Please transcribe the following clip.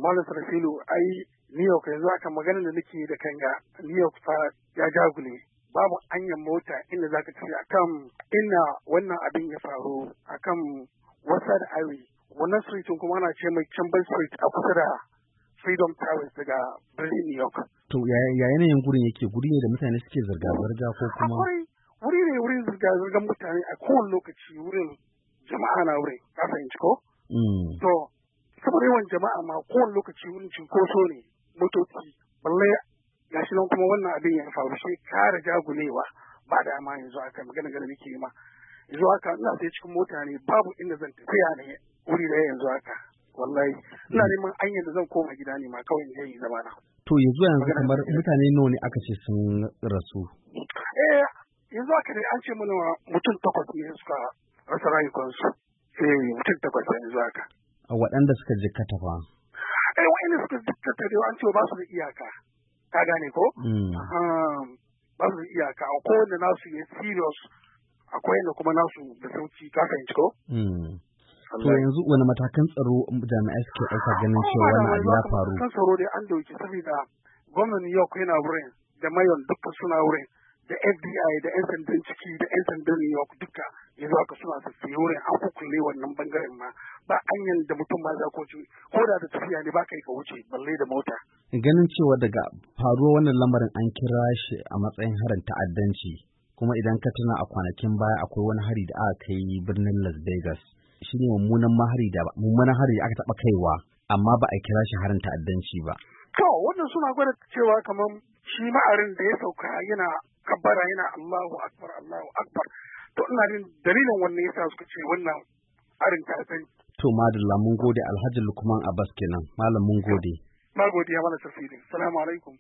Malam Sarfilu, ai New York yanzu aka magana da nake da kanga New York fa ya jagule. Babu anyan mota inda zaka ce akan inda wannan abin ya faru akan Western Highway. Wannan street kuma ana ce mai Campbell Street a kusa da Freedom Towers daga birnin New York. To ya yanayin gurin yake? Guri ne da mutane suke zirga-zirga ko kuma? Wuri ne wurin zirga-zirgar mutane a kowane lokaci wurin jama'a na wurin. Ka fahimci ko? To saboda yawan jama'a ma kowane lokaci wurin cinkoso ne motoci. Balle gashi nan kuma wannan abin ya faru sai kare jagulewa ba da ma yanzu aka magana nake ma. Yanzu haka ina sai cikin mota ne babu inda zan tafiya ne wuri da yanzu haka. Wallahi ina neman hanyar da zan koma gida ne ma kawai in yi zamana. To yanzu kamar mutane nawa ne aka ce sun rasu? Yanzu haka dai an ce mana mutum 8 ne suka rasa rayukansu. Mutum 8 yanzu haka. A waɗanda suka jikkata fa? Waɗanda suka jikkata dai an ce ba su da iyaka. Ka gane ko? Ba su da iyaka. Akwai wanda nasu ya serious. Akwai wanda kuma nasu da sauki. Ka fahimci ko? To yanzu wani matakan tsaro jami'ai suke ɗauka ganin cewa wannan abu ya faru? Matakan tsaro dai an dauki saboda gwamnan New York yana wurin da mayon dukkan suna wurin da FBI da 'yan sandan ciki da 'yan sandan New York duka yanzu haka suna sassaye wurin an kukulle wannan bangaren ma ba hanyar da mutum ma za ko da tafiya ne ba kai ka wuce balle da mota. Ganin cewa daga faruwar wannan lamarin an kira shi a matsayin harin ta'addanci kuma idan ka tuna a kwanakin baya akwai wani hari da aka kai birnin Las Vegas. Shi ne mummunan hari da aka taɓa kaiwa amma ba a kira shi harin ta'addanci ba. To wannan suna gwada cewa kamar shi ma'arin da ya sauka yana kabbara yana Allahu Akbar Allahu Akbar. To ina jin dalilin wannan yasa suka ce wannan harin ta'addanci. To madalla mun gode Alhaji Lukman Abbas kenan. Malam mun gode. Na gode ya mana tafsiri. Assalamu alaikum.